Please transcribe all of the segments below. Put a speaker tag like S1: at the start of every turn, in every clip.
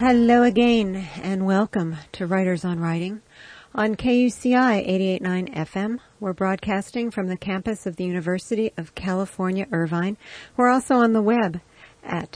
S1: Hello again, and welcome to Writers on Writing. On KUCI 88.9 FM, we're broadcasting from the campus of the University of California, Irvine. We're also on the web at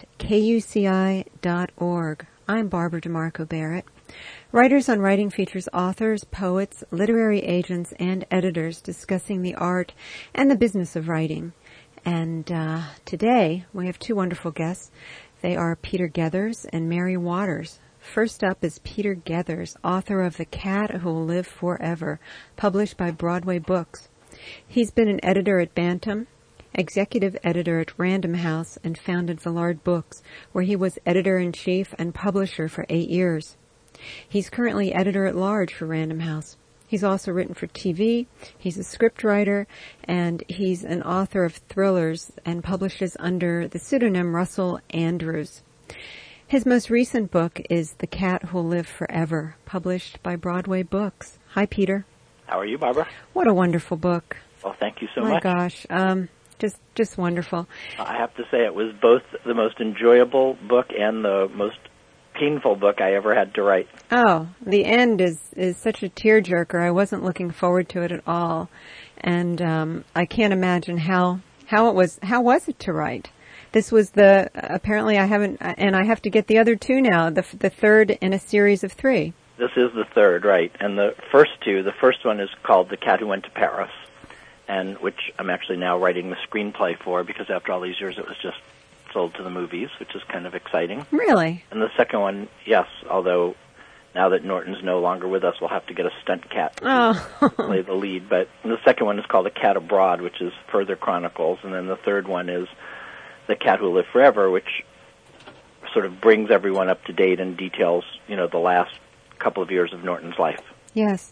S1: kuci.org. I'm Barbara DeMarco Barrett. Writers on Writing features authors, poets, literary agents, and editors discussing the art and the business of writing. And today, we have two wonderful guests. They are Peter Gethers and Mary Waters. First up is Peter Gethers, author of The Cat Who Will Live Forever, published by Broadway Books. He's been an editor at Bantam, executive editor at Random House, and founded Villard Books, where he was editor-in-chief and publisher for 8 years. He's currently editor-at-large for Random House. He's also written for TV, he's a scriptwriter, and he's an author of thrillers and publishes under the pseudonym Russell Andrews. His most recent book is The Cat Who'll Live Forever, published by Broadway Books. Hi, Peter.
S2: How are you, Barbara?
S1: What a wonderful book.
S2: Well, thank you so
S1: much.
S2: My
S1: gosh, just wonderful.
S2: I have to say it was both the most enjoyable book and the most painful book I ever had to write.
S1: Oh, the end is such a tearjerker. I wasn't looking forward to it at all, and I can't imagine how it was. How was it to write? This was apparently I have to get the other two now. The third in a series of 3.
S2: This is the third, right? And the first two. The first one is called The Cat Who Went to Paris, and which I'm actually now writing the screenplay for because after all these years it was just sold to the movies, which is kind of exciting.
S1: Really?
S2: And the second one, yes, although now that Norton's no longer with us, we'll have to get a stunt cat to play the lead. But the second one is called The Cat Abroad, which is further chronicles. And then the third one is The Cat Who Will Live Forever, which sort of brings everyone up to date and details, the last couple of years of Norton's life.
S1: Yes.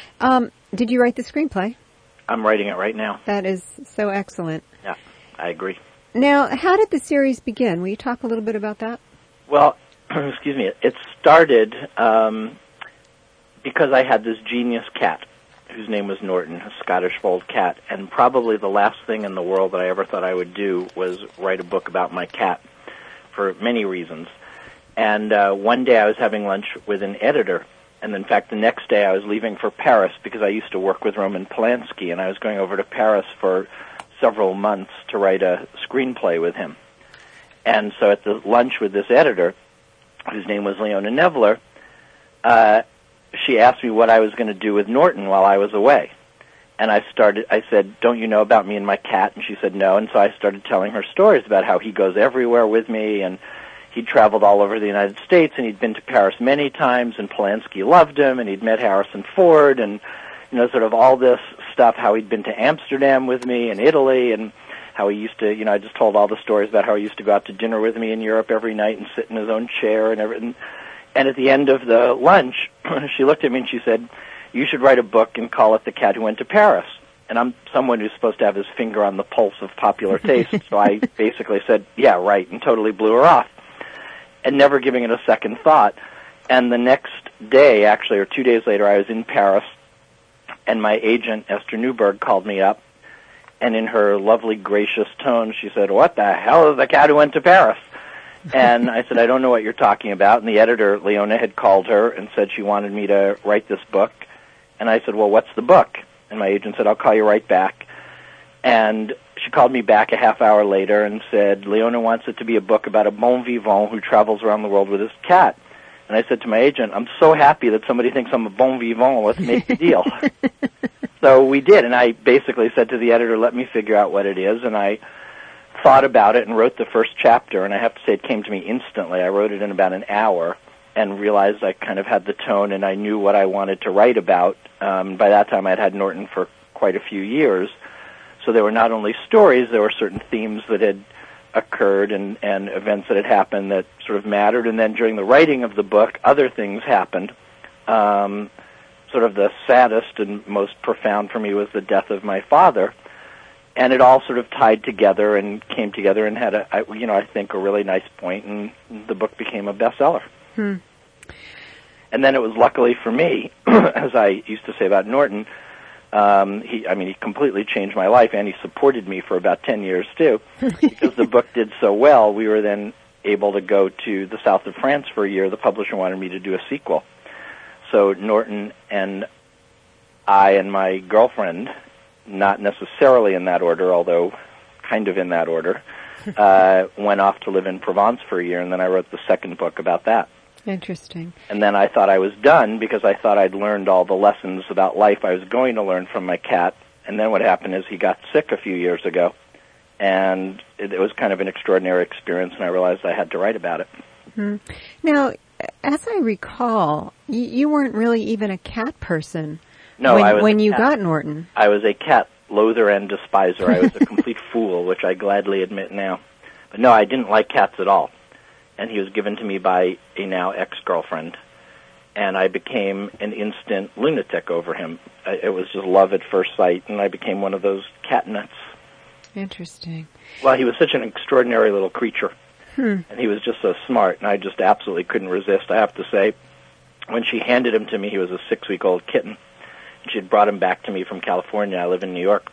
S1: Did you write the screenplay?
S2: I'm writing it right now.
S1: That is so excellent.
S2: Yeah, I agree.
S1: Now, how did the series begin? Will you talk a little bit about that?
S2: Well, excuse me, it started because I had this genius cat whose name was Norton, a Scottish fold cat, and probably the last thing in the world that I ever thought I would do was write a book about my cat for many reasons. And one day I was having lunch with an editor, and in fact the next day I was leaving for Paris because I used to work with Roman Polanski, and I was going over to Paris for several months to write a screenplay with him. And so at the lunch with this editor, whose name was Leona Nevler, she asked me what I was going to do with Norton while I was away. And I said, don't you know about me and my cat? And she said, no. And so I started telling her stories about how he goes everywhere with me, and he'd traveled all over the United States, and he'd been to Paris many times, and Polanski loved him, and he'd met Harrison Ford, and sort of all this stuff, how he'd been to Amsterdam with me and Italy, and how he used to, I just told all the stories about how he used to go out to dinner with me in Europe every night and sit in his own chair and everything. And at the end of the lunch, she looked at me and she said, you should write a book and call it The Cat Who Went to Paris. And I'm someone who's supposed to have his finger on the pulse of popular taste, so I basically said, yeah, right, and totally blew her off, and never giving it a second thought. And the next day, actually, or 2 days later, I was in Paris, and my agent, Esther Newberg, called me up, and in her lovely, gracious tone, she said, what the hell is The Cat Who Went to Paris? And I said, I don't know what you're talking about. And the editor, Leona, had called her and said she wanted me to write this book. And I said, well, what's the book? And my agent said, I'll call you right back. And she called me back a half hour later and said, Leona wants it to be a book about a bon vivant who travels around the world with his cat. And I said to my agent, I'm so happy that somebody thinks I'm a bon vivant. Let's make the deal. So we did, and I basically said to the editor, let me figure out what it is. And I thought about it and wrote the first chapter, and I have to say it came to me instantly. I wrote it in about an hour and realized I kind of had the tone and I knew what I wanted to write about. By that time, I'd had Norton for quite a few years. So there were not only stories, there were certain themes that had occurred and events that had happened that sort of mattered. And then during the writing of the book, other things happened. Sort of the saddest and most profound for me was the death of my father. And it all sort of tied together and came together and had I think a really nice point, and the book became a bestseller. And then it was luckily for me, as I used to say about Norton, he completely changed my life, and he supported me for about 10 years too, because the book did so well. We were then able to go to the south of France for a year, the publisher wanted me to do a sequel. So Norton and I and my girlfriend, not necessarily in that order, although kind of in that order, went off to live in Provence for a year, and then I wrote the second book about that.
S1: Interesting.
S2: And then I thought I was done because I thought I'd learned all the lessons about life I was going to learn from my cat. And then what happened is he got sick a few years ago, and it was kind of an extraordinary experience, and I realized I had to write about it.
S1: Mm-hmm. Now, as I recall, you weren't really even a cat person when you got Norton.
S2: I was a cat loather and despiser. I was a complete fool, which I gladly admit now. But no, I didn't like cats at all. And he was given to me by a now ex-girlfriend, and I became an instant lunatic over him. It was just love at first sight, and I became one of those cat nuts.
S1: Interesting.
S2: Well, he was such an extraordinary little creature, and he was just so smart, and I just absolutely couldn't resist. I have to say, when she handed him to me, he was a 6-week-old kitten. She had brought him back to me from California. I live in New York.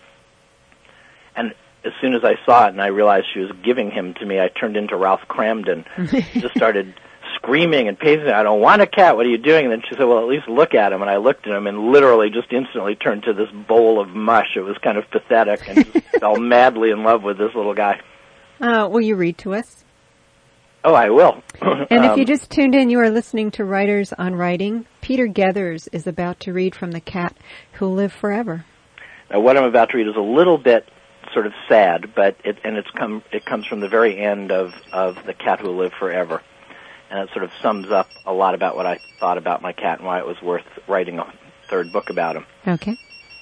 S2: And as soon as I saw it and I realized she was giving him to me, I turned into Ralph Cramden. Just started screaming and pacing. I don't want a cat. What are you doing? And then she said, well, at least look at him. And I looked at him and literally just instantly turned to this bowl of mush. It was kind of pathetic, and just fell madly in love with this little guy.
S1: Will you read to us?
S2: Oh, I will.
S1: And if you just tuned in, you are listening to Writers on Writing. Peter Gethers is about to read from The Cat Who'll Live Forever.
S2: Now, what I'm about to read is a little bit sort of sad, but it comes from the very end of The Cat Who'll Live Forever. And it sort of sums up a lot about what I thought about my cat and why it was worth writing a third book about him.
S1: Okay.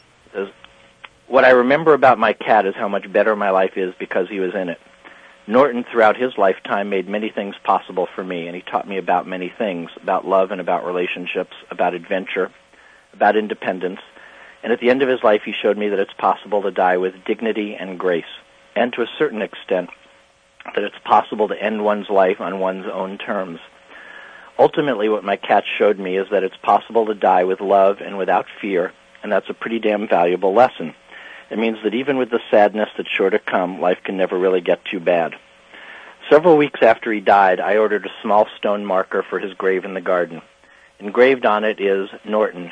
S2: What I remember about my cat is how much better my life is because he was in it. Norton, throughout his lifetime, made many things possible for me, and he taught me about many things, about love and about relationships, about adventure, about independence. And at the end of his life, he showed me that it's possible to die with dignity and grace, and to a certain extent, that it's possible to end one's life on one's own terms. Ultimately, what my cat showed me is that it's possible to die with love and without fear, and that's a pretty damn valuable lesson. It means that even with the sadness that's sure to come, life can never really get too bad. Several weeks after he died, I ordered a small stone marker for his grave in the garden. Engraved on it is Norton,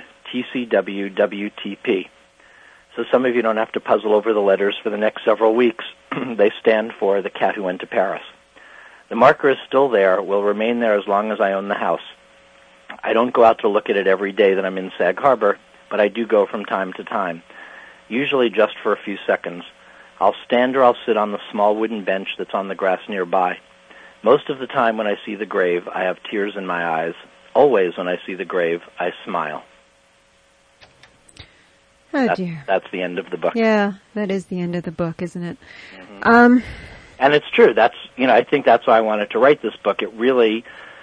S2: TCWWTP. So some of you don't have to puzzle over the letters for the next several weeks. They stand for The Cat Who Went to Paris. The marker is still there, will remain there as long as I own the house. I don't go out to look at it every day that I'm in Sag Harbor, but I do go from time to time, usually just for a few seconds. I'll stand or I'll sit on the small wooden bench that's on the grass nearby. Most of the time when I see the grave, I have tears in my eyes. Always when I see the grave, I smile.
S1: Oh, dear.
S2: That's the end of the book.
S1: Yeah, that is the end of the book, isn't it?
S2: Mm-hmm. And it's true. I think that's why I wanted to write this book. It really,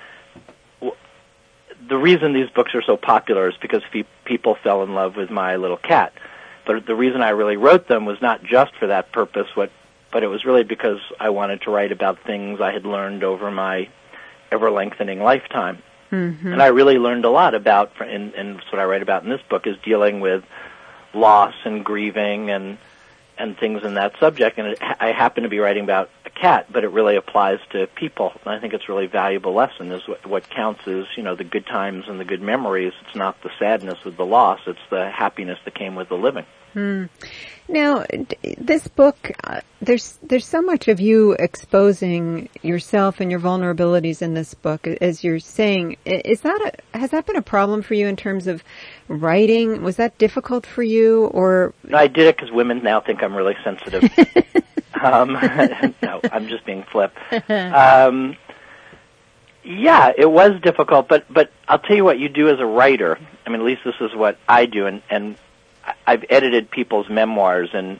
S2: the reason these books are so popular is because people fell in love with my little cat. But the reason I really wrote them was not just for that purpose, but it was really because I wanted to write about things I had learned over my ever-lengthening lifetime. Mm-hmm. And I really learned a lot about, and what I write about in this book is dealing with loss and grieving and things in that subject. And I happen to be writing about a cat, but it really applies to people. And I think it's a really valuable lesson. Is what counts is, the good times and the good memories. It's not the sadness of the loss. It's the happiness that came with the living.
S1: Now, this book, there's so much of you exposing yourself and your vulnerabilities in this book, as you're saying. Has that been a problem for you in terms of writing? Was that difficult for you, or? No,
S2: I did it because women now think I'm really sensitive. No, I'm just being flip. Yeah, it was difficult, but I'll tell you what you do as a writer. I mean, at least this is what I do, and I've edited people's memoirs, and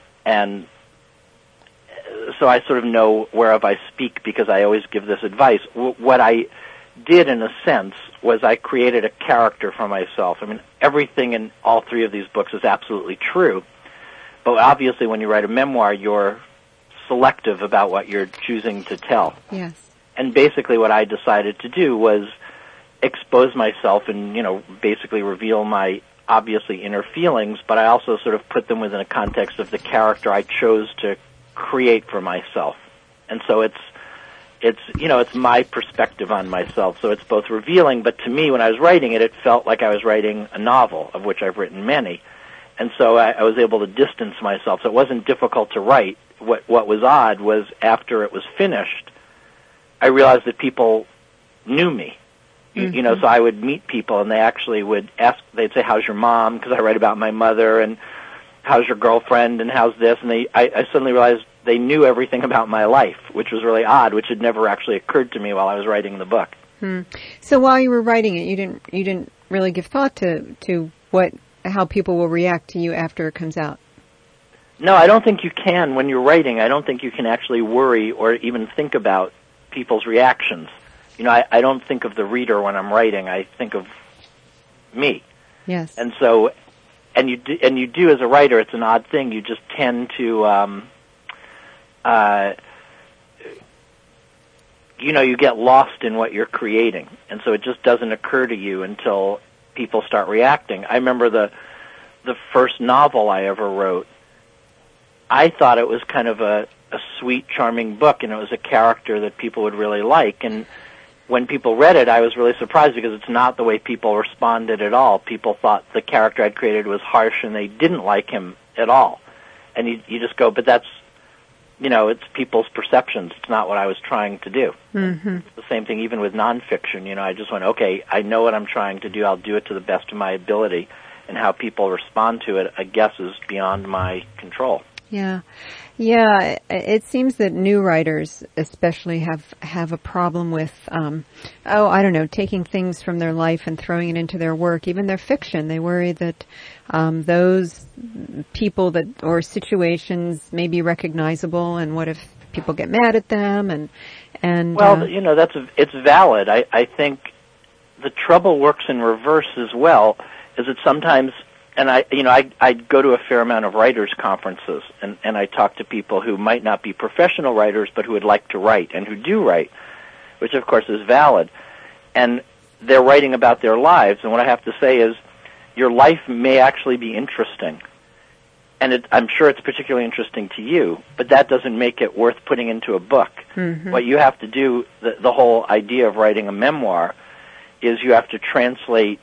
S2: so I sort of know whereof I speak because I always give this advice. What I did, in a sense, was I created a character for myself. I mean, everything in all three of these books is absolutely true, but obviously when you write a memoir, you're selective about what you're choosing to tell.
S1: Yes.
S2: And basically what I decided to do was expose myself and, basically reveal my obviously inner feelings, but I also sort of put them within a context of the character I chose to create for myself. And so it's my perspective on myself, so it's both revealing, but to me, when I was writing it, it felt like I was writing a novel, of which I've written many. And so I was able to distance myself, so it wasn't difficult to write. What was odd was after it was finished, I realized that people knew me. You know, so I would meet people, and they actually would ask, they'd say, how's your mom? Because I write about my mother, and how's your girlfriend, and how's this? And I suddenly realized they knew everything about my life, which was really odd, which had never actually occurred to me while I was writing the book.
S1: So while you were writing it, you didn't really give thought to how people will react to you after it comes out?
S2: No, I don't think you can when you're writing. I don't think you can actually worry or even think about people's reactions. You know, I don't think of the reader when I'm writing. I think of me.
S1: Yes.
S2: And so, and you do as a writer. It's an odd thing. You just tend to, you get lost in what you're creating, and so it just doesn't occur to you until people start reacting. I remember the first novel I ever wrote. I thought it was kind of a sweet, charming book, and it was a character that people would really like. And when people read it, I was really surprised because it's not the way people responded at all. People thought the character I'd created was harsh, and they didn't like him at all. And you just go, but that's, it's people's perceptions. It's not what I was trying to do.
S1: Mm-hmm.
S2: It's the same thing even with nonfiction. I just went, okay, I know what I'm trying to do. I'll do it to the best of my ability. And how people respond to it, I guess, is beyond my control.
S1: Yeah. Yeah, it seems that new writers especially have a problem with, taking things from their life and throwing it into their work, even their fiction. They worry that those people or situations may be recognizable, and what if people get mad at them? Well,
S2: it's valid. I think the trouble works in reverse as well, is that sometimes. And I go to a fair amount of writers' conferences, and I talk to people who might not be professional writers, but who would like to write, and who do write, which of course is valid. And they're writing about their lives, and what I have to say is, your life may actually be interesting. And I'm sure it's particularly interesting to you, but that doesn't make it worth putting into a book.
S1: Mm-hmm.
S2: What you have to do, the whole idea of writing a memoir, is you have to translate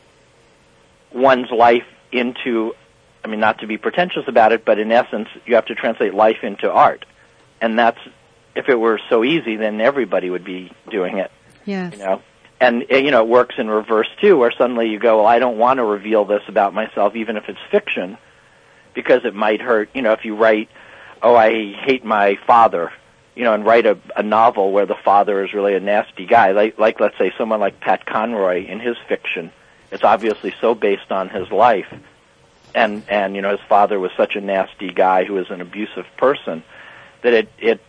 S2: one's life into, not to be pretentious about it, but in essence, you have to translate life into art. And that's, if it were so easy, then everybody would be doing it.
S1: Yes.
S2: And, it works in reverse, too, where suddenly you go, well, I don't want to reveal this about myself, even if it's fiction, because it might hurt. If you write, I hate my father, and write a novel where the father is really a nasty guy, like let's say, someone like Pat Conroy in his fiction. It's obviously so based on his life, and his father was such a nasty guy who was an abusive person, that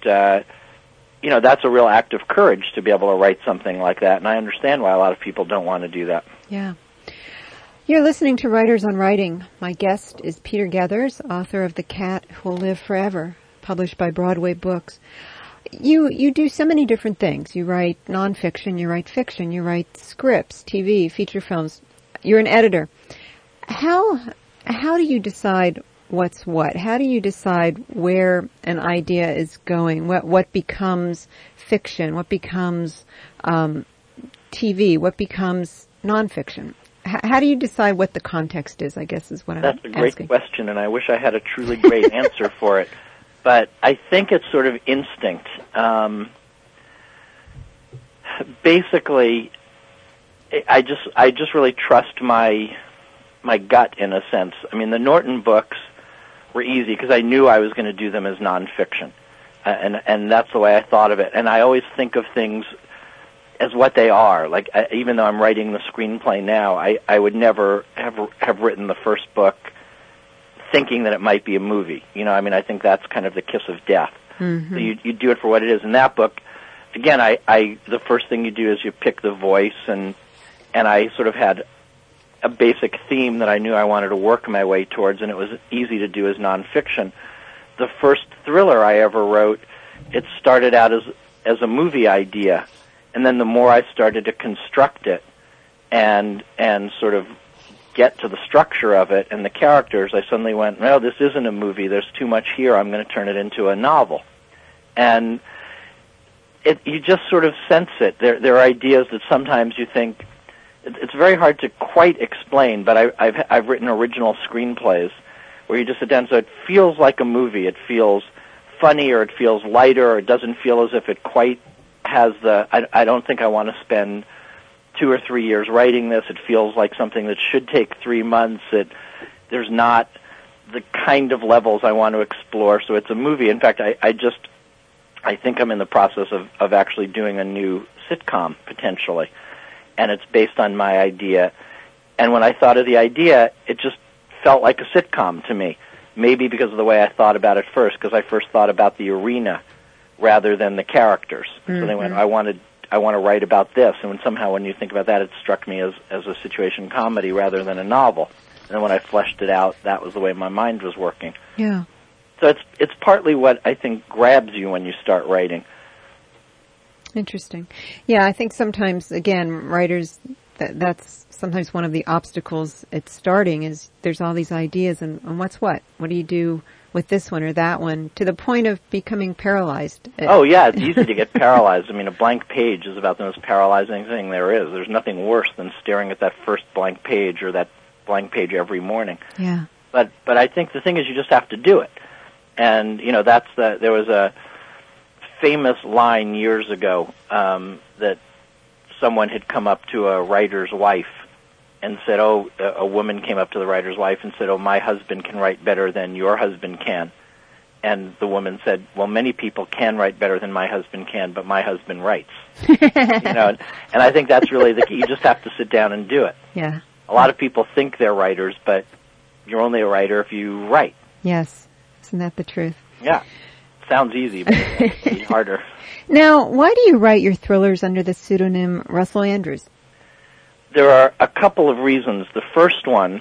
S2: that's a real act of courage to be able to write something like that, and I understand why a lot of people don't want to do that.
S1: Yeah. You're listening to Writers on Writing. My guest is Peter Gethers, author of The Cat Who Will Live Forever, published by Broadway Books. You do so many different things. You write nonfiction, you write fiction, you write scripts, TV, feature films. You're an editor. How do you decide what's what? How do you decide where an idea is going? What becomes fiction? What becomes TV? What becomes nonfiction? How do you decide what the context is, I guess, is what I'm asking.
S2: That's a great question, and I wish I had a truly great answer for it. But I think it's sort of instinct. Basically, I just really trust my gut in a sense. The Norton books were easy because I knew I was going to do them as nonfiction, and that's the way I thought of it. And I always think of things as what they are. Like even though I'm writing the screenplay now, I would never have written the first book thinking that it might be a movie. I think that's kind of the kiss of death.
S1: Mm-hmm.
S2: So you do it for what it is. In that book, again, the first thing you do is you pick the voice, and I sort of had a basic theme that I knew I wanted to work my way towards, and it was easy to do as nonfiction. The first thriller I ever wrote, it started out as a movie idea, and then the more I started to construct it and sort of get to the structure of it and the characters, I suddenly went, no, this isn't a movie. There's too much here. I'm going to turn it into a novel. And you just sort of sense it. There are ideas that sometimes you think it's very hard to quite explain. But I've written original screenplays where you just sit down, so it feels like a movie. It feels funny, or it feels lighter, or it doesn't feel as if it quite has the. I don't think I want to spend 2 or 3 years writing this. It feels like something that should take 3 months. There's not the kind of levels I want to explore. So it's a movie. In fact, I think I'm in the process of actually doing a new sitcom, potentially. And it's based on my idea. And when I thought of the idea, it just felt like a sitcom to me. Maybe because of the way I thought about it first, because I first thought about the arena rather than the characters. Mm-hmm. So they went, I want to write about this. And when you think about that, it struck me as a situation comedy rather than a novel. And then when I fleshed it out, that was the way my mind was working.
S1: Yeah.
S2: So it's partly what I think grabs you when you start writing.
S1: Interesting. Yeah, I think sometimes, again, writers, that's sometimes one of the obstacles at starting is there's all these ideas and what's what? What do you do with this one or that one, to the point of becoming paralyzed?
S2: Oh, yeah, it's easy to get paralyzed. I mean, a blank page is about the most paralyzing thing there is. There's nothing worse than staring at that first blank page or that blank page every morning.
S1: Yeah.
S2: But I think the thing is you just have to do it. And, there was a famous line years ago that someone had come up to a writer's wife and said, a woman came up to the writer's wife and said, my husband can write better than your husband can. And the woman said, well, many people can write better than my husband can, but my husband writes. And I think that's really the key. You just have to sit down and do it.
S1: Yeah.
S2: A lot of people think they're writers, but you're only a writer if you write.
S1: Yes. Isn't that the truth?
S2: Yeah. Sounds easy, but it's harder.
S1: Now, why do you write your thrillers under the pseudonym Russell Andrews?
S2: There are a couple of reasons. The first one,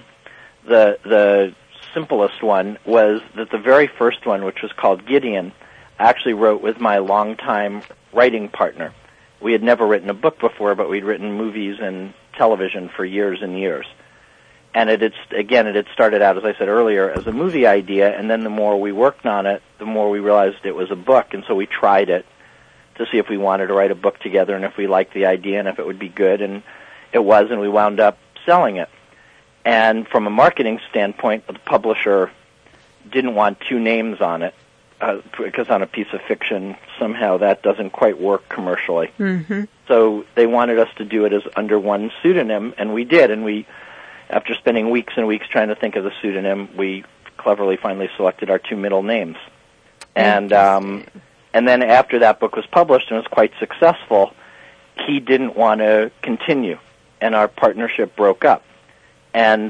S2: the simplest one, was that the very first one, which was called Gideon, I actually wrote with my longtime writing partner. We had never written a book before, but we'd written movies and television for years and years. And it had started out, as I said earlier, as a movie idea, and then the more we worked on it, the more we realized it was a book, and so we tried it to see if we wanted to write a book together and if we liked the idea and if it would be good, and it was, and we wound up selling it. And from a marketing standpoint, the publisher didn't want two names on it, because on a piece of fiction, somehow that doesn't quite work commercially.
S1: Mm-hmm.
S2: So they wanted us to do it as under one pseudonym, and we did, and after spending weeks and weeks trying to think of the pseudonym, we cleverly finally selected our two middle names. And then after that book was published and was quite successful, he didn't want to continue, and our partnership broke up. And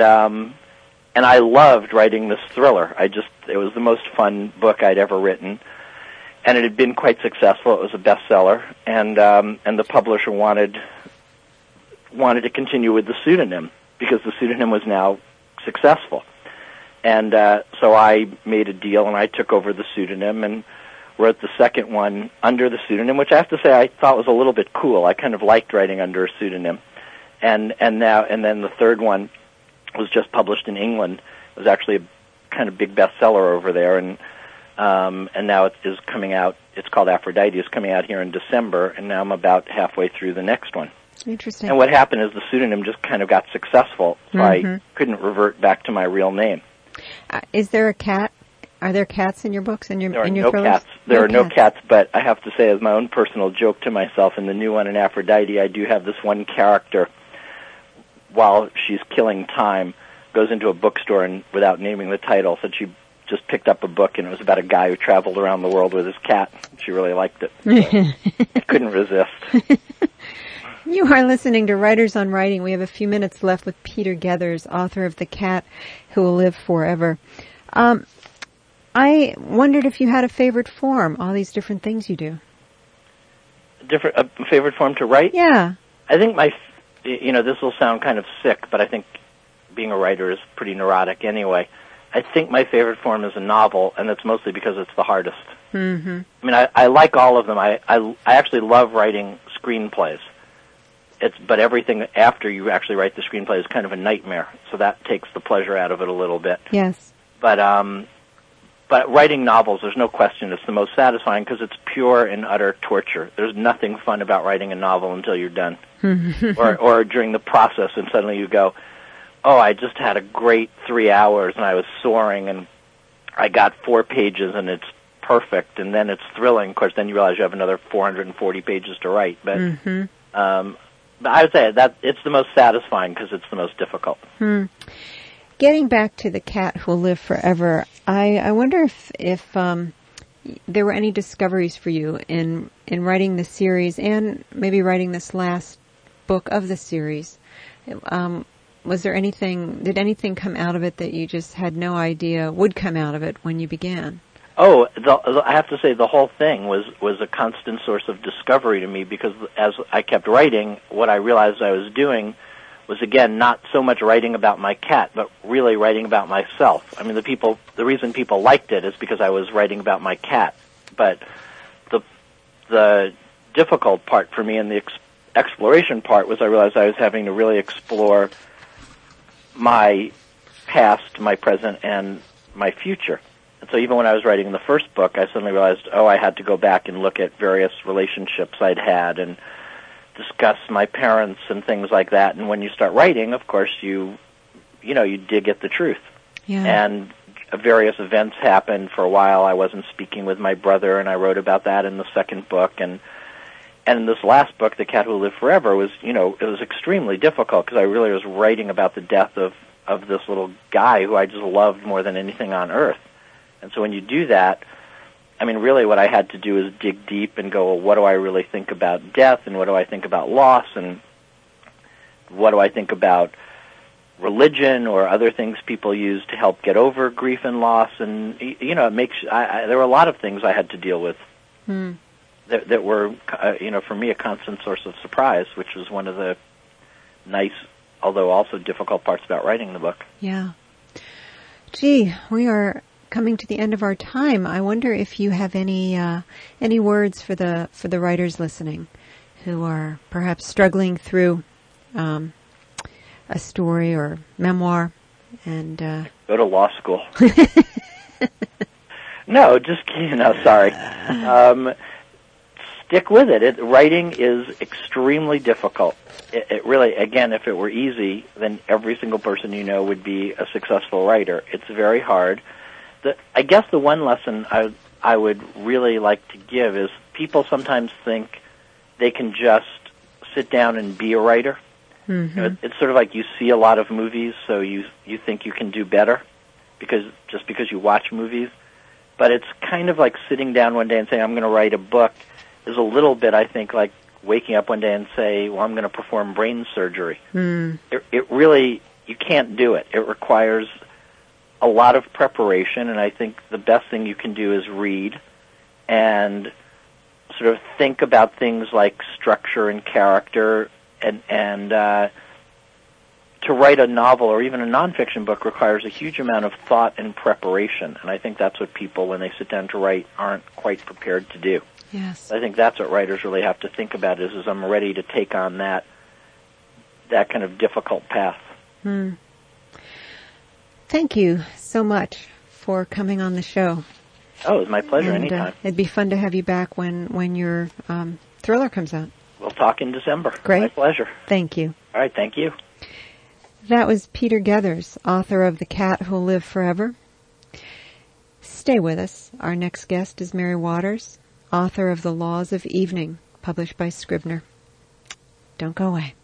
S2: I loved writing this thriller. It was the most fun book I'd ever written, and it had been quite successful. It was a bestseller, and the publisher wanted to continue with the pseudonym, because the pseudonym was now successful. And so I made a deal, and I took over the pseudonym and wrote the second one under the pseudonym, which I have to say I thought was a little bit cool. I kind of liked writing under a pseudonym. And then the third one was just published in England. It was actually a kind of big bestseller over there, and now it is coming out. It's called Aphrodite. It's coming out here in December, and now I'm about halfway through the next one.
S1: Interesting.
S2: And what happened is the pseudonym just kind of got successful, so I couldn't revert back to my real name.
S1: Is there a cat? Are there cats in your books and
S2: there
S1: in your thrillers?
S2: Cats. There are no cats, but I have to say, as my own personal joke to myself, in the new one in Aphrodite, I do have this one character, while she's killing time, goes into a bookstore and, without naming the title, said she just picked up a book and it was about a guy who traveled around the world with his cat. She really liked it. So I couldn't resist.
S1: You are listening to Writers on Writing. We have a few minutes left with Peter Gethers, author of The Cat Who Will Live Forever. I wondered if you had a favorite form, all these different things you do.
S2: A favorite form to write?
S1: Yeah.
S2: I think this will sound kind of sick, but I think being a writer is pretty neurotic anyway. I think my favorite form is a novel, and that's mostly because it's the hardest.
S1: Mm-hmm.
S2: I mean, I like all of them. I actually love writing screenplays. But everything after you actually write the screenplay is kind of a nightmare, so that takes the pleasure out of it a little bit.
S1: Yes.
S2: But But writing novels, there's no question, it's the most satisfying because it's pure and utter torture. There's nothing fun about writing a novel until you're done. or during the process, and suddenly you go, oh, I just had a great 3 hours, and I was soaring, and I got 4 pages, and it's perfect, and then it's thrilling. Of course, then you realize you have another 440 pages to write. But, but I would say that it's the most satisfying because it's the most difficult.
S1: Getting back to The Cat Who'll Live Forever, I wonder if there were any discoveries for you in writing the series and maybe writing this last book of the series. Was there did anything come out of it that you just had no idea would come out of it when you began?
S2: Oh, I have to say the whole thing was a constant source of discovery to me because as I kept writing, what I realized I was doing was, again, not so much writing about my cat, but really writing about myself. I mean, the reason people liked it is because I was writing about my cat. But the difficult part for me and the exploration part was I realized I was having to really explore my past, my present, and my future. And so even when I was writing the first book, I suddenly realized, I had to go back and look at various relationships I'd had and discuss my parents and things like that. And when you start writing, of course, you dig at the truth.
S1: Yeah.
S2: And various events happened. For a while, I wasn't speaking with my brother, and I wrote about that in the second book. And in this last book, The Cat Who Lived Forever, was, it was extremely difficult because I really was writing about the death of this little guy who I just loved more than anything on earth. And so when you do that, I mean, really what I had to do is dig deep and go, well, what do I really think about death, and what do I think about loss, and what do I think about religion or other things people use to help get over grief and loss. And, it makes, there were a lot of things I had to deal with that were, for me, a constant source of surprise, which was one of the nice, although also difficult parts about writing the book.
S1: Yeah. Gee, we are coming to the end of our time. I wonder if you have any words for the writers listening who are perhaps struggling through a story or memoir and
S2: go to law school. No, just sorry. Stick with it. Writing is extremely difficult. It really, again, if it were easy, then every single person would be a successful writer. It's very hard. I guess the one lesson I would really like to give is people sometimes think they can just sit down and be a writer. Mm-hmm. It's sort of like you see a lot of movies, so you think you can do better because you watch movies. But it's kind of like sitting down one day and saying, I'm going to write a book, is a little bit, I think, like waking up one day and say, well, I'm going to perform brain surgery. It really, you can't do it. It requires a lot of preparation, and I think the best thing you can do is read and sort of think about things like structure and character, and to write a novel or even a nonfiction book requires a huge amount of thought and preparation, and I think that's what people, when they sit down to write, aren't quite prepared to do.
S1: Yes.
S2: I think that's what writers really have to think about is I'm ready to take on that kind of difficult path.
S1: Thank you so much for coming on the show.
S2: Oh, it was my pleasure.
S1: And,
S2: anytime.
S1: It'd be fun to have you back when your thriller comes out.
S2: We'll talk in December.
S1: Great.
S2: My pleasure.
S1: Thank you.
S2: All right, thank you.
S1: That was Peter Gethers, author of The Cat Who'll Live Forever. Stay with us. Our next guest is Mary Waters, author of The Laws of Evening, published by Scribner. Don't go away.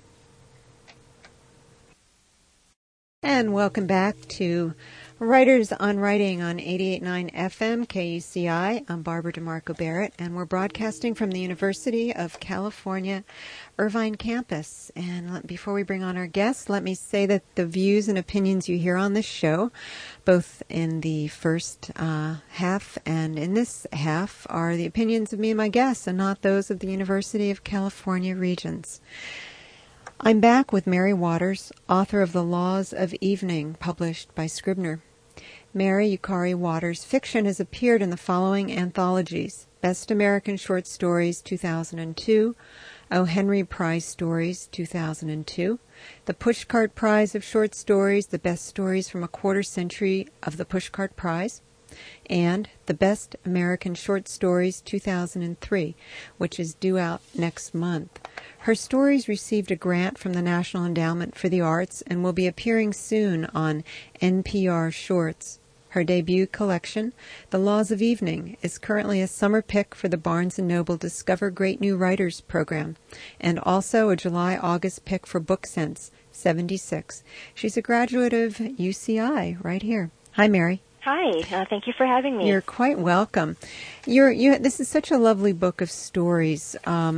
S1: And welcome back to Writers on Writing on 88.9 FM KUCI. I'm Barbara DeMarco Barrett, and we're broadcasting from the University of California, Irvine campus. And before we bring on our guests, let me say that the views and opinions you hear on this show, both in the first half and in this half, are the opinions of me and my guests, and not those of the University of California Regents. I'm back with Mary Waters, author of The Laws of Evening, published by Scribner. Mary Yukari Waters' fiction has appeared in the following anthologies: Best American Short Stories, 2002, O. Henry Prize Stories, 2002, the Pushcart Prize of Short Stories, the Best Stories from a Quarter Century of the Pushcart Prize, and The Best American Short Stories 2003, which is due out next month. Her stories received a grant from the National Endowment for the Arts and will be appearing soon on NPR Shorts. Her debut collection, The Laws of Evening, is currently a summer pick for the Barnes & Noble Discover Great New Writers program, and also a July-August pick for BookSense 76. She's a graduate of UCI right here. Hi, Mary.
S3: Hi. Thank you for having me.
S1: You're quite welcome. This is such a lovely book of stories,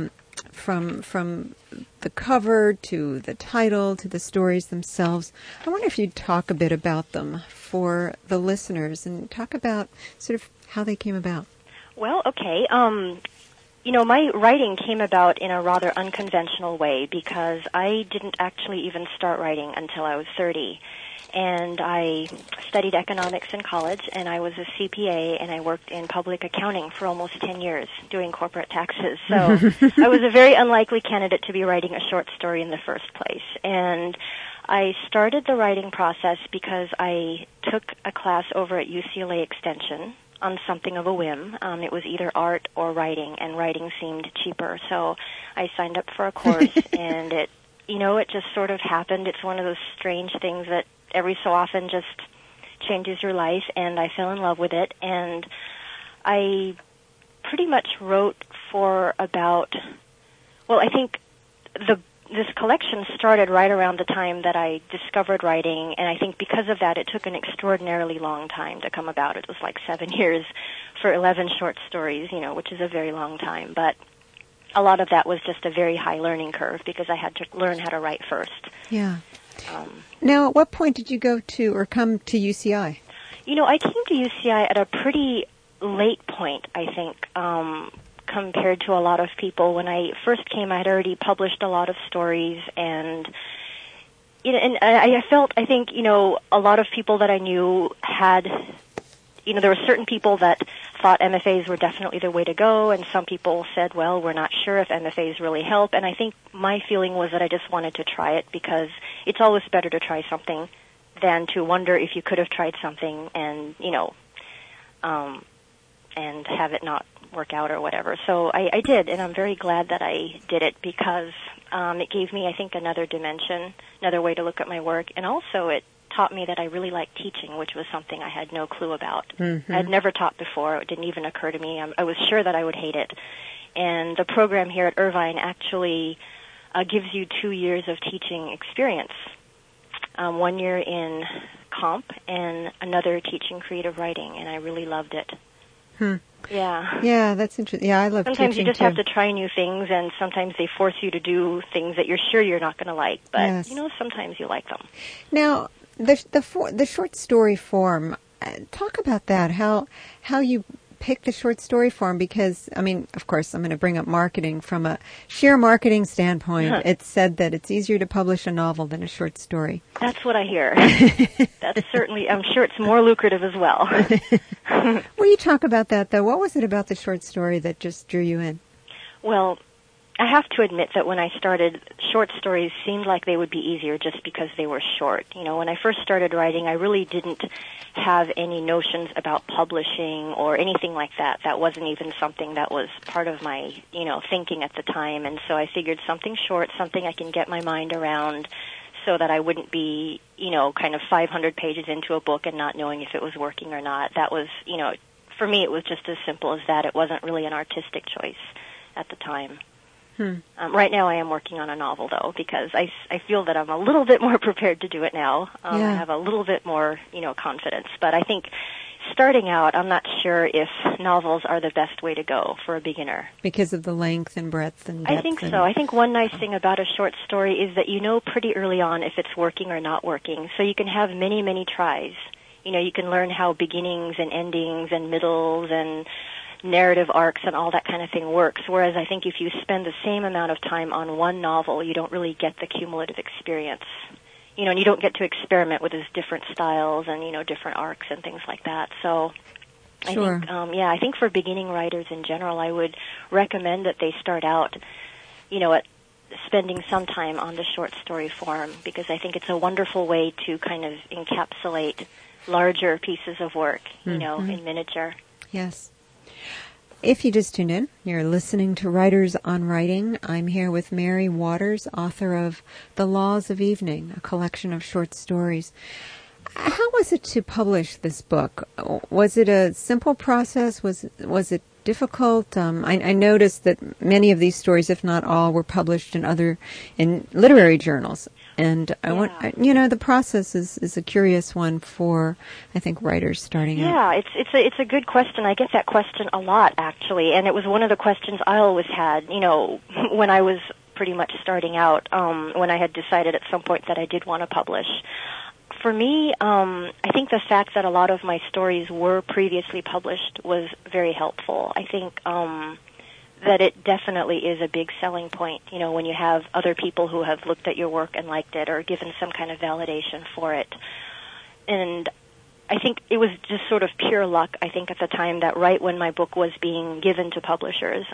S1: from the cover to the title to the stories themselves. I wonder if you'd talk a bit about them for the listeners and talk about sort of how they came about.
S3: Well, okay. My writing came about in a rather unconventional way because I didn't actually even start writing until I was 30. And I studied economics in college, and I was a CPA, and I worked in public accounting for almost 10 years doing corporate taxes. So I was a very unlikely candidate to be writing a short story in the first place. And I started the writing process because I took a class over at UCLA Extension on something of a whim. It was either art or writing, and writing seemed cheaper. So I signed up for a course, and it just sort of happened. It's one of those strange things that every so often just changes your life, and I fell in love with it, and I pretty much wrote for about, I think this collection started right around the time that I discovered writing, and I think because of that it took an extraordinarily long time to come about. It was like 7 years for 11 short stories, which is a very long time, but a lot of that was just a very high learning curve because I had to learn how to write first.
S1: Yeah. Now, at what point did you go to or come to UCI?
S3: I came to UCI at a pretty late point, I think, compared to a lot of people. When I first came, I had already published a lot of stories, and I think, a lot of people that I knew had, there were certain people that thought MFAs were definitely the way to go, and some people said, well, we're not sure if MFAs really help, and I think my feeling was that I just wanted to try it because it's always better to try something than to wonder if you could have tried something and, and have it not work out or whatever. So I did, and I'm very glad that I did it because it gave me, I think, another dimension, another way to look at my work, and also it taught me that I really liked teaching, which was something I had no clue about. Mm-hmm. I had never taught before. It didn't even occur to me. I was sure that I would hate it. And the program here at Irvine actually gives you 2 years of teaching experience, 1 year in comp and another teaching creative writing, and I really loved it. Yeah.
S1: Yeah, that's interesting. Yeah, I love teaching,
S3: sometimes you just
S1: too.
S3: have to try new things, and sometimes they force you to do things that you're sure you're not going to like, but,
S1: yes.
S3: Sometimes you like them.
S1: Now, the short story form, talk about that, how you pick the short story form, because, of course, I'm going to bring up marketing. From a sheer marketing standpoint, It's said that it's easier to publish a novel than a short story.
S3: That's what I hear. That's certainly, I'm sure it's more lucrative as well.
S1: Well, you talk about that, though. What was it about the short story that just drew you in?
S3: Well, I have to admit that when I started, short stories seemed like they would be easier just because they were short. When I first started writing, I really didn't have any notions about publishing or anything like that. That wasn't even something that was part of my, thinking at the time. And so I figured something short, something I can get my mind around so that I wouldn't be, kind of 500 pages into a book and not knowing if it was working or not. That was, for me, it was just as simple as that. It wasn't really an artistic choice at the time. Right now I am working on a novel, though, because I feel that I'm a little bit more prepared to do it now. I have a little bit more, confidence. But I think starting out, I'm not sure if novels are the best way to go for a beginner.
S1: Because of the length and breadth and depth.
S3: I think so. I think one nice thing about a short story is that you know pretty early on if it's working or not working. So you can have many, many tries. You can learn how beginnings and endings and middles and narrative arcs and all that kind of thing works, whereas I think if you spend the same amount of time on one novel, you don't really get the cumulative experience. And you don't get to experiment with these different styles and, different arcs and things like that. So
S1: Sure.
S3: I think for beginning writers in general, I would recommend that they start out, at spending some time on the short story form, because I think it's a wonderful way to kind of encapsulate larger pieces of work, you know, in miniature.
S1: Yes. If you just tuned in, you're listening to Writers on Writing. I'm here with Mary Waters, author of The Laws of Evening, a collection of short stories. How was it to publish this book? Was it a simple process? Was it difficult? I noticed that many of these stories, if not all, were published in literary journals. And I want, the process is a curious one for, I think, writers starting out.
S3: Yeah, it's a good question. I get that question a lot, actually, and it was one of the questions I always had, you know, when I was pretty much starting out, when I had decided at some point that I did want to publish. For me, I think the fact that a lot of my stories were previously published was very helpful. I think that it definitely is a big selling point, you know, when you have other people who have looked at your work and liked it or given some kind of validation for it. And I think it was just sort of pure luck, I think, at the time that right when my book was being given to publishers,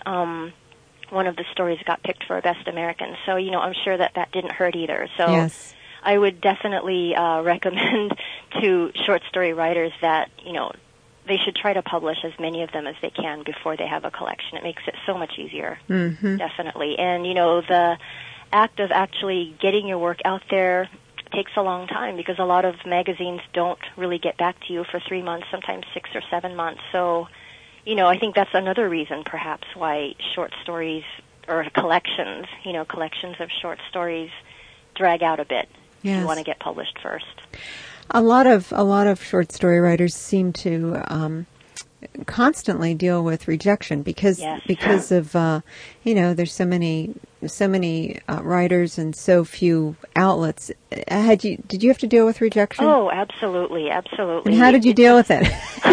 S3: one of the stories got picked for a Best American. So, you know, I'm sure that didn't hurt either. So
S1: Yes.
S3: I would definitely recommend to short story writers that, you know, they should try to publish as many of them as they can before they have a collection. It makes it so much easier, definitely. And, you know, the act of actually getting your work out there takes a long time because a lot of magazines don't really get back to you for 3 months, sometimes 6 or 7 months. So, you know, I think that's another reason perhaps why short stories or collections, you know, collections of short stories drag out a bit.
S1: Yes.
S3: You want to get published first.
S1: A lot of short story writers seem to constantly deal with rejection because of there's so many writers and so few outlets. Did you have to deal with rejection?
S3: Oh, absolutely.
S1: And how did you deal with it?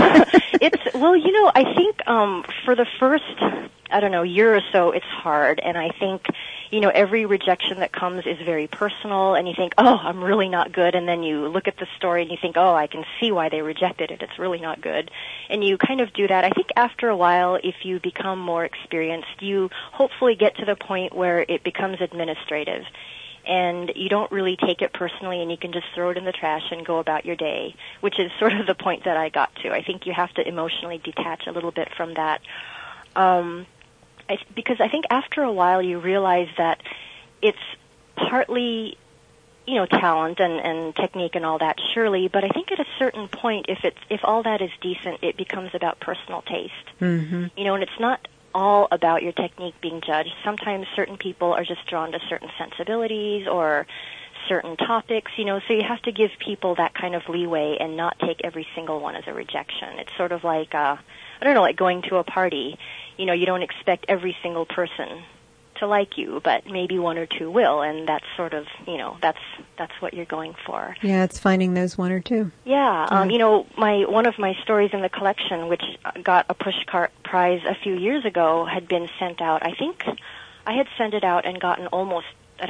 S3: I think for the first year or so, it's hard, and I think, you know, every rejection that comes is very personal, and you think, oh, I'm really not good, and then you look at the story and you think, oh, I can see why they rejected it, it's really not good, and you kind of do that. I think after a while, if you become more experienced, you hopefully get to the point where it becomes administrative, and you don't really take it personally, and you can just throw it in the trash and go about your day, which is sort of the point that I got to. I think you have to emotionally detach a little bit from that. Because I think after a while you realize that it's partly, you know, talent and technique and all that, surely, but I think at a certain point, if all that is decent, it becomes about personal taste. Mm-hmm. You know, and it's not all about your technique being judged. Sometimes certain people are just drawn to certain sensibilities or certain topics, you know, so you have to give people that kind of leeway and not take every single one as a rejection. It's sort of like, like going to a party. You know, you don't expect every single person to like you, but maybe one or two will, and that's sort of, you know, that's what you're going for.
S1: Yeah, it's finding those one or two.
S3: Yeah, you know, one of my stories in the collection, which got a Pushcart Prize a few years ago, had been sent out. I think I had sent it out and gotten almost,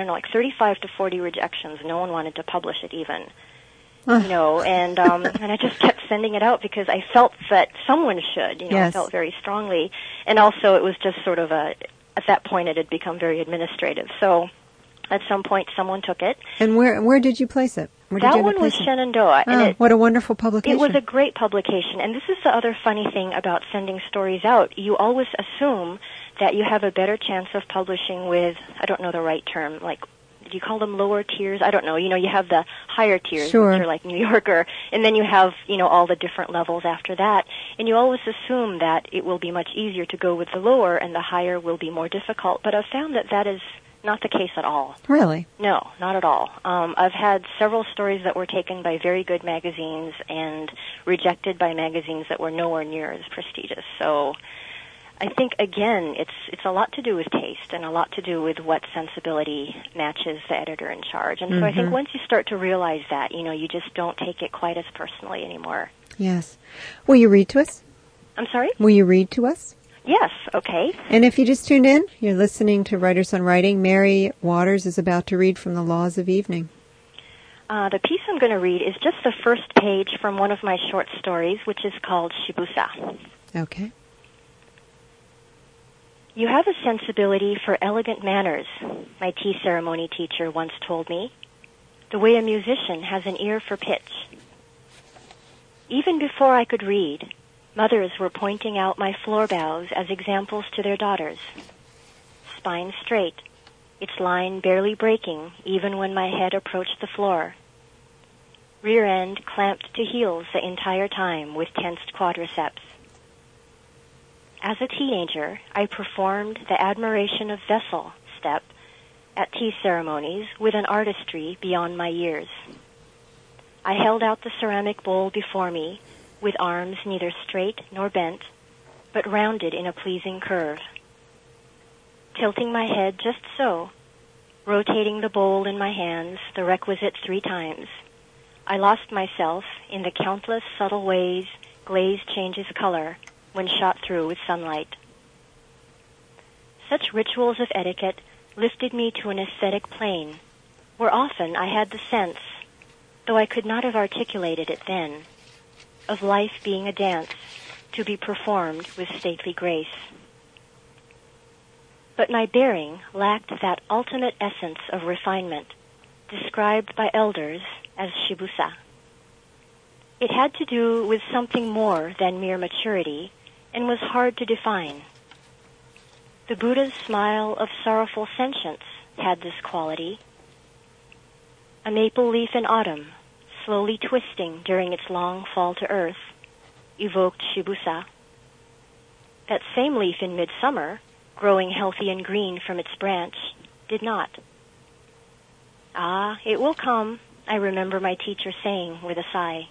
S3: 35 to 40 rejections. No one wanted to publish it even. You know, and I just kept sending it out because I felt that someone should, you know,
S1: Yes.
S3: I felt very strongly. And also it was just sort of at that point it had become very administrative. So at some point someone took it.
S1: And where did you place it?
S3: That one was Shenandoah.
S1: Oh, what a wonderful publication.
S3: It was a great publication. And this is the other funny thing about sending stories out. You always assume that you have a better chance of publishing with, I don't know the right term, like, do you call them lower tiers? I don't know. You know, you have the higher tiers,
S1: Sure.
S3: which are like New Yorker, and then you have, you know, all the different levels after that. And you always assume that it will be much easier to go with the lower and the higher will be more difficult. But I've found that is not the case at all.
S1: Really?
S3: No, not at all. I've had several stories that were taken by very good magazines and rejected by magazines that were nowhere near as prestigious. So I think, again, it's a lot to do with taste and a lot to do with what sensibility matches the editor in charge. And so I think once you start to realize that, you know, you just don't take it quite as personally anymore.
S1: Yes. Will you read to us?
S3: I'm sorry?
S1: Will you read to us?
S3: Yes, okay.
S1: And if you just tuned in, you're listening to Writers on Writing. Mary Waters is about to read from The Laws of Evening.
S3: The piece I'm going to read is just the first page from one of my short stories, which is called Shibusa.
S1: Okay.
S3: You have a sensibility for elegant manners, my tea ceremony teacher once told me, the way a musician has an ear for pitch. Even before I could read, mothers were pointing out my floor bows as examples to their daughters. Spine straight, its line barely breaking even when my head approached the floor. Rear end clamped to heels the entire time with tensed quadriceps. As a teenager, I performed the admiration of vessel step at tea ceremonies with an artistry beyond my years. I held out the ceramic bowl before me with arms neither straight nor bent, but rounded in a pleasing curve. Tilting my head just so, rotating the bowl in my hands the requisite 3 times, I lost myself in the countless subtle ways glaze changes color when shot through with sunlight. Such rituals of etiquette lifted me to an aesthetic plane, where often I had the sense, though I could not have articulated it then, of life being a dance to be performed with stately grace. But my bearing lacked that ultimate essence of refinement, described by elders as shibusa. It had to do with something more than mere maturity, and was hard to define. The Buddha's smile of sorrowful sentience had this quality. A maple leaf in autumn, slowly twisting during its long fall to earth, evoked shibusa. That same leaf in midsummer, growing healthy and green from its branch, did not. Ah, it will come, I remember my teacher saying with a sigh.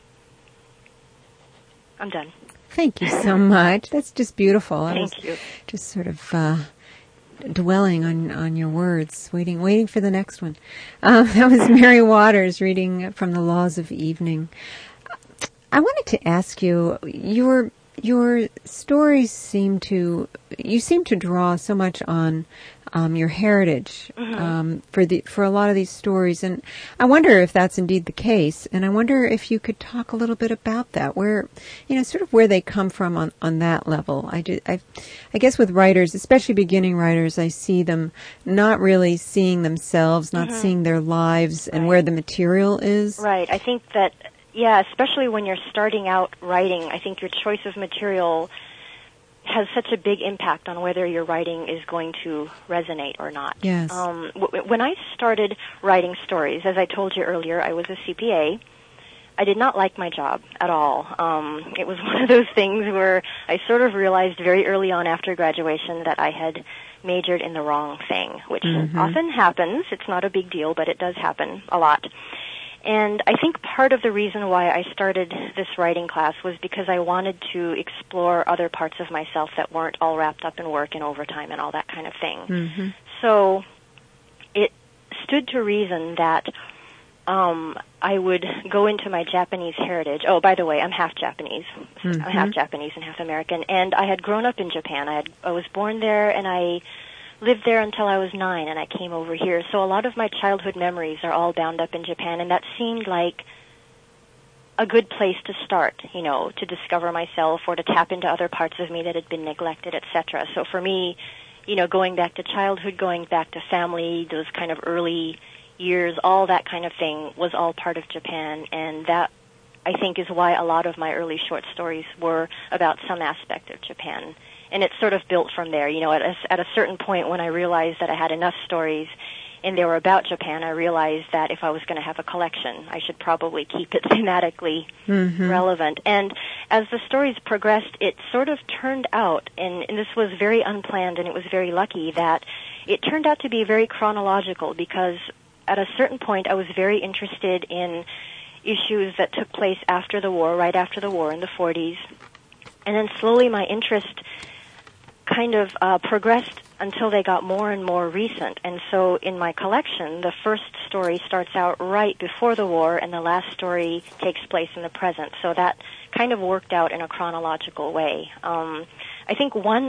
S3: I'm done.
S1: Thank you so much. That's just beautiful.
S3: Thank you.
S1: Just sort of dwelling on your words, waiting for the next one. That was Mary Waters reading from The Laws of Evening. I wanted to ask you, your stories seem to draw so much on your heritage for a lot of these stories, and I wonder if that's indeed the case. And I wonder if you could talk a little bit about that, where sort of where they come from on that level. I guess with writers, especially beginning writers, I see them not really seeing themselves, not seeing their lives, and where the material is.
S3: Right. I think that. Yeah, especially when you're starting out writing, I think your choice of material has such a big impact on whether your writing is going to resonate or not.
S1: Yes.
S3: When I started writing stories, as I told you earlier, I was a CPA. I did not like my job at all. It was one of those things where I sort of realized very early on after graduation that I had majored in the wrong thing, which often happens. It's not a big deal, but it does happen a lot. And I think part of the reason why I started this writing class was because I wanted to explore other parts of myself that weren't all wrapped up in work and overtime and all that kind of thing. So it stood to reason that I would go into my Japanese heritage. Oh, by the way, I'm half Japanese. I'm half Japanese and half American. And I had grown up in Japan. I was born there, and I lived there until I was 9, and I came over here. So a lot of my childhood memories are all bound up in Japan, and that seemed like a good place to start, to discover myself or to tap into other parts of me that had been neglected, etc. So for me, going back to childhood, going back to family, those kind of early years, all that kind of thing was all part of Japan, and that, I think, is why a lot of my early short stories were about some aspect of Japan. And it sort of built from there. At a certain point when I realized that I had enough stories and they were about Japan, I realized that if I was going to have a collection, I should probably keep it thematically relevant. And as the stories progressed, it sort of turned out, and this was very unplanned and it was very lucky, that it turned out to be very chronological, because at a certain point I was very interested in issues that took place after the war, right after the war in the 40s. And then slowly my interest kind of progressed until they got more and more recent. And so in my collection, the first story starts out right before the war, and the last story takes place in the present. So that kind of worked out in a chronological way. I think one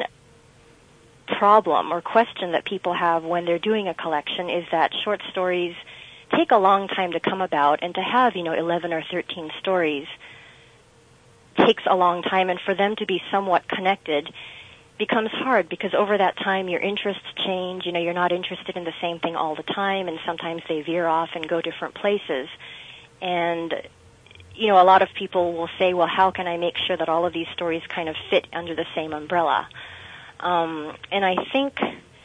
S3: problem or question that people have when they're doing a collection is that short stories take a long time to come about, and to have, 11 or 13 stories takes a long time, and for them to be somewhat connected becomes hard, because over that time your interests change. You're not interested in the same thing all the time, and sometimes they veer off and go different places. And a lot of people will say, well, how can I make sure that all of these stories kind of fit under the same umbrella? And I think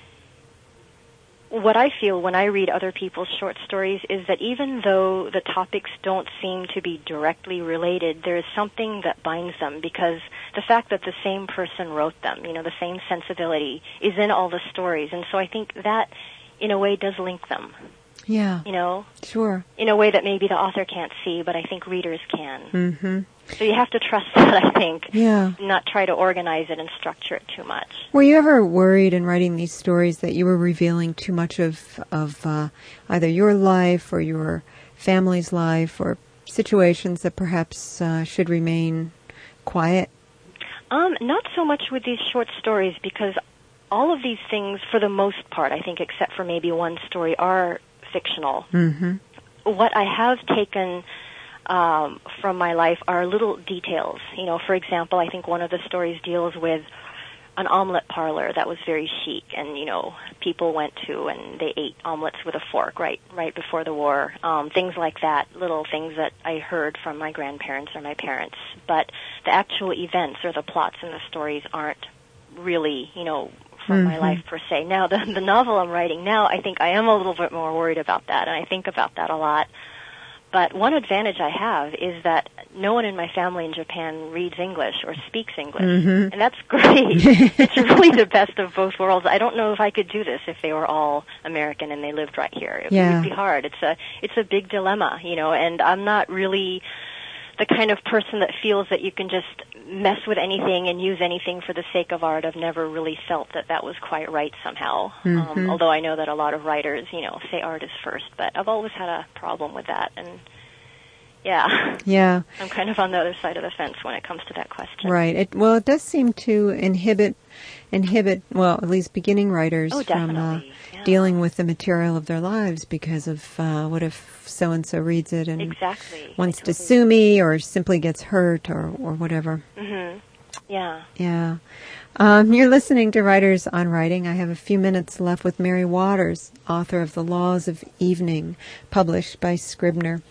S3: what I feel when I read other people's short stories is that even though the topics don't seem to be directly related, there is something that binds them, because the fact that the same person wrote them, the same sensibility is in all the stories. And so I think that, in a way, does link them.
S1: Yeah. Sure.
S3: In a way that maybe the author can't see, but I think readers can.
S1: Mm-hmm.
S3: So you have to trust that, I think.
S1: Yeah.
S3: Not try to organize it and structure it too much.
S1: Were you ever worried in writing these stories that you were revealing too much of either your life or your family's life, or situations that perhaps should remain quiet?
S3: Not so much with these short stories, because all of these things, for the most part, I think, except for maybe one story, are fictional.
S1: Mm-hmm.
S3: What I have taken from my life are little details. For example, I think one of the stories deals with an omelet parlor that was very chic, and people went to and they ate omelets with a fork right before the war. Things like that, little things that I heard from my grandparents or my parents. But the actual events or the plots in the stories aren't really, from my life per se. Now, the novel I'm writing now, I think I am a little bit more worried about that, and I think about that a lot. But one advantage I have is that no one in my family in Japan reads English or speaks English, and that's great. It's really the best of both worlds. I don't know if I could do this if they were all American and they lived right here. It would be hard. It's a big dilemma, and I'm not really the kind of person that feels that you can just mess with anything and use anything for the sake of art. I've never really felt that was quite right somehow. Although I know that a lot of writers, say art is first, but I've always had a problem with that. And yeah, I'm kind of on the other side of the fence when it comes to that question.
S1: Right. It does seem to inhibit, well, at least beginning writers from dealing with the material of their lives, because of what if so-and-so reads it and wants to sue me, or simply gets hurt, or whatever.
S3: Mm-hmm. Yeah.
S1: Yeah. You're listening to Writers on Writing. I have a few minutes left with Mary Waters, author of The Laws of Evening, published by Scribner.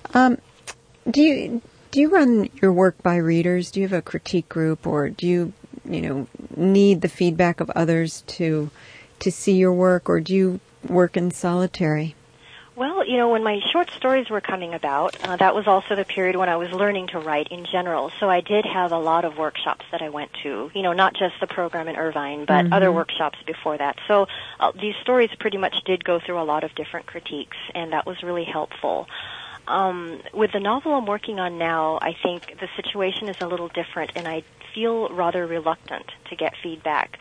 S1: Do you run your work by readers? Do you have a critique group, or do you need the feedback of others to see your work, or do you work in solitary?
S3: Well, when my short stories were coming about, that was also the period when I was learning to write in general. So I did have a lot of workshops that I went to, not just the program in Irvine, but other workshops before that. So these stories pretty much did go through a lot of different critiques, and that was really helpful. With the novel I'm working on now, I think the situation is a little different, and I feel rather reluctant to get feedback.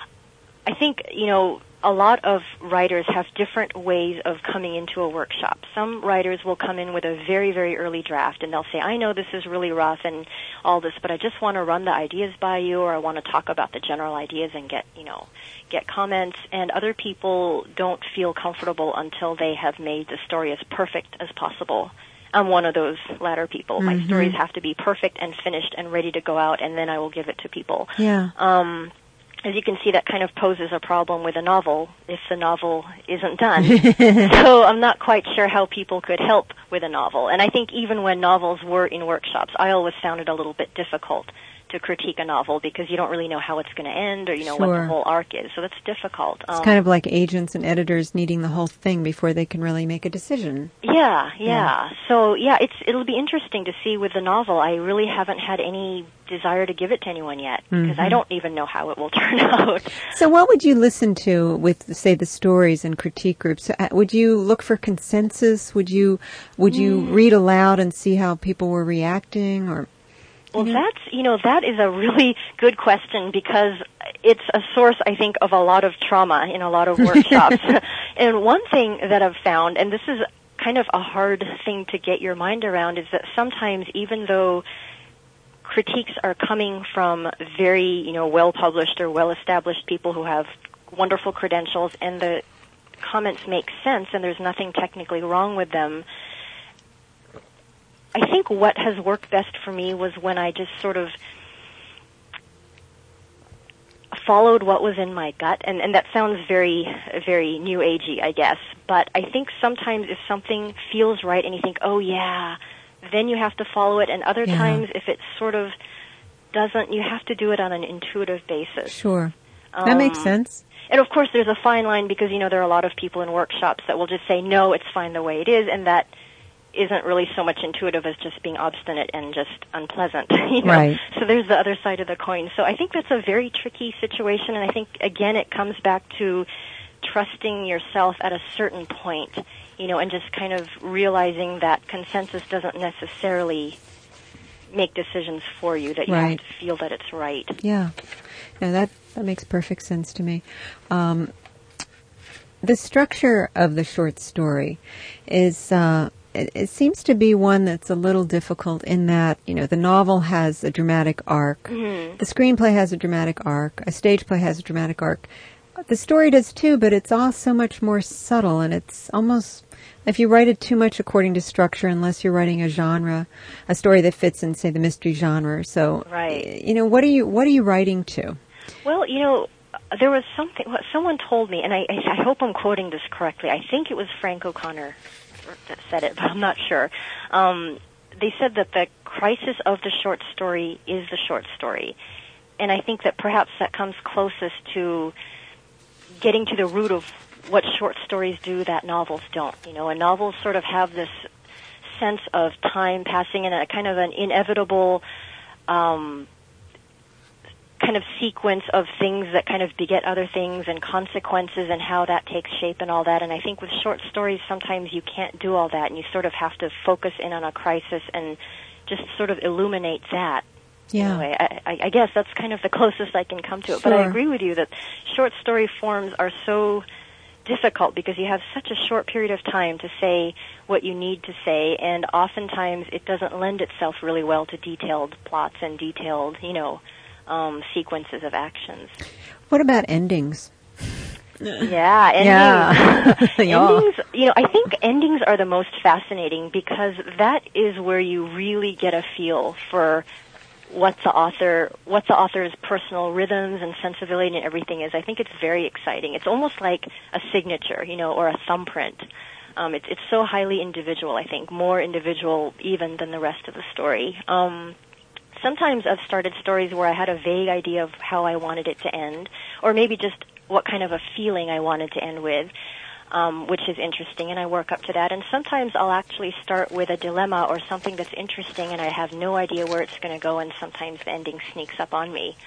S3: I think, a lot of writers have different ways of coming into a workshop. Some writers will come in with a very, very early draft, and they'll say, I know this is really rough and all this, but I just want to run the ideas by you, or I want to talk about the general ideas and get comments. And other people don't feel comfortable until they have made the story as perfect as possible. I'm one of those latter people. My stories have to be perfect and finished and ready to go out, and then I will give it to people.
S1: Yeah.
S3: As you can see, that kind of poses a problem with a novel if the novel isn't done. So I'm not quite sure how people could help with a novel. And I think even when novels were in workshops, I always found it a little bit difficult to critique a novel, because you don't really know how it's going to end, or what the whole arc is. So that's difficult.
S1: It's kind of like agents and editors needing the whole thing before they can really make a decision.
S3: Yeah. So it'll be interesting to see with the novel. I really haven't had any desire to give it to anyone yet, because I don't even know how it will turn out.
S1: So what would you listen to with, say, the stories and critique groups? Would you look for consensus? Would you read aloud and see how people were reacting, or?
S3: Well, that is a really good question, because it's a source, I think, of a lot of trauma in a lot of workshops. And one thing that I've found, and this is kind of a hard thing to get your mind around, is that sometimes, even though critiques are coming from very, well-published or well-established people who have wonderful credentials, and the comments make sense and there's nothing technically wrong with them, I think what has worked best for me was when I just sort of followed what was in my gut, and that sounds very, very new agey, I guess, but I think sometimes if something feels right and you think, oh yeah, then you have to follow it, and other
S1: Yeah.
S3: times if it sort of doesn't, you have to do it on an intuitive basis.
S1: Sure. That makes sense.
S3: And of course there's a fine line because, there are a lot of people in workshops that will just say, no, it's fine the way it is, and that isn't really so much intuitive as just being obstinate and just unpleasant.
S1: Right.
S3: So there's the other side of the coin. So I think that's a very tricky situation, and I think, again, it comes back to trusting yourself at a certain point, and just kind of realizing that consensus doesn't necessarily make decisions for you, that you
S1: Right.
S3: have to feel that it's right.
S1: Yeah. No, that makes perfect sense to me. The structure of the short story is, it seems to be one that's a little difficult in that, the novel has a dramatic arc.
S3: Mm-hmm.
S1: The screenplay has a dramatic arc. A stage play has a dramatic arc. The story does too, but it's all so much more subtle, and it's almost, if you write it too much according to structure, unless you're writing a story that fits in, say, the mystery genre. So,
S3: right.
S1: What are you writing to?
S3: Well, there was someone told me, and I hope I'm quoting this correctly. I think it was Frank O'Connor that said it, but I'm not sure. They said that the crisis of the short story is the short story. And I think that perhaps that comes closest to getting to the root of what short stories do that novels don't. And novels sort of have this sense of time passing in a kind of an inevitable kind of sequence of things that kind of beget other things and consequences and how that takes shape and all that. And I think with short stories, sometimes you can't do all that, and you sort of have to focus in on a crisis and just sort of illuminate that.
S1: Yeah.
S3: Anyway, I guess that's kind of the closest I can come to it.
S1: Sure.
S3: But I agree with you that short story forms are so difficult because you have such a short period of time to say what you need to say, and oftentimes it doesn't lend itself really well to detailed plots and detailed, sequences of actions.
S1: What about endings?
S3: Yeah, endings.
S1: Yeah.
S3: Endings, I think endings are the most fascinating because that is where you really get a feel for what the author's personal rhythms and sensibility and everything is. I think it's very exciting. It's almost like a signature, or a thumbprint. It's so highly individual, I think, more individual even than the rest of the story. Sometimes I've started stories where I had a vague idea of how I wanted it to end, or maybe just what kind of a feeling I wanted to end with, which is interesting, and I work up to that. And sometimes I'll actually start with a dilemma or something that's interesting, and I have no idea where it's going to go, and sometimes the ending sneaks up on me.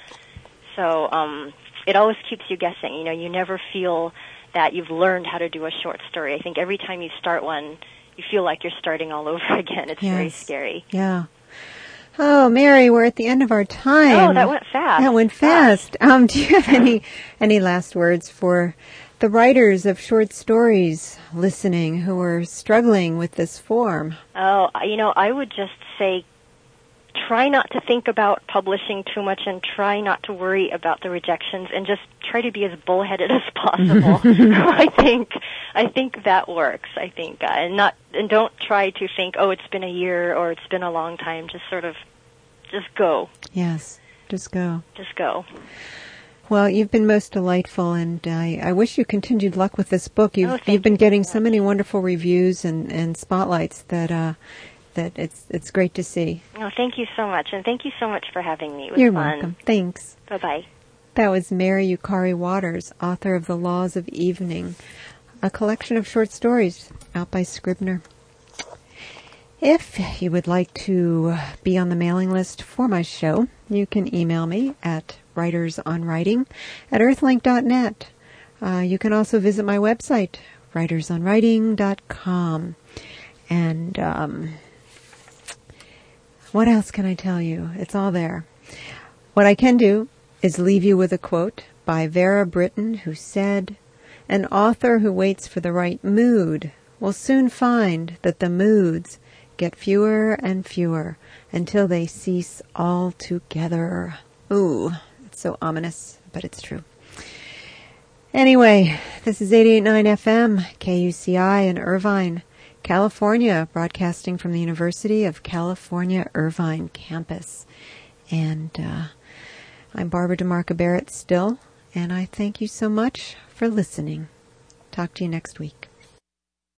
S3: So it always keeps you guessing. You never feel that you've learned how to do a short story. I think every time you start one, you feel like you're starting all over again. It's very scary.
S1: Yeah. Oh, Mary, we're at the end of our time.
S3: Oh, that went fast.
S1: That went fast. Do you have any last words for the writers of short stories listening who are struggling with this form?
S3: Oh, I would just say try not to think about publishing too much and try not to worry about the rejections and just try to be as bullheaded as possible. I think that works. I think and don't try to think, oh, it's been a year or it's been a long time. Just sort of just go.
S1: Yes, just go.
S3: Just go.
S1: Well, you've been most delightful, and I wish you continued luck with this book. You've been getting so many wonderful reviews and spotlights that it's great to see.
S3: Oh, thank you so much, and thank you so much for having me. It was
S1: You're
S3: fun.
S1: welcome. Thanks.
S3: Bye-bye.
S1: That was Mary Yukari Waters, author of The Laws of Evening, a collection of short stories out by Scribner. If you would like to be on the mailing list for my show, you can email me at writersonwriting@earthlink.net. You can also visit my website, writersonwriting.com. And what else can I tell you? It's all there. What I can do is leave you with a quote by Vera Brittain, who said, "An author who waits for the right mood will soon find that the moods get fewer and fewer until they cease altogether." Ooh, it's so ominous, but it's true. Anyway, this is 88.9 FM, KUCI in Irvine, California, broadcasting from the University of California, Irvine campus. And I'm Barbara DeMarco Barrett still, and I thank you so much for listening. Talk to you next week.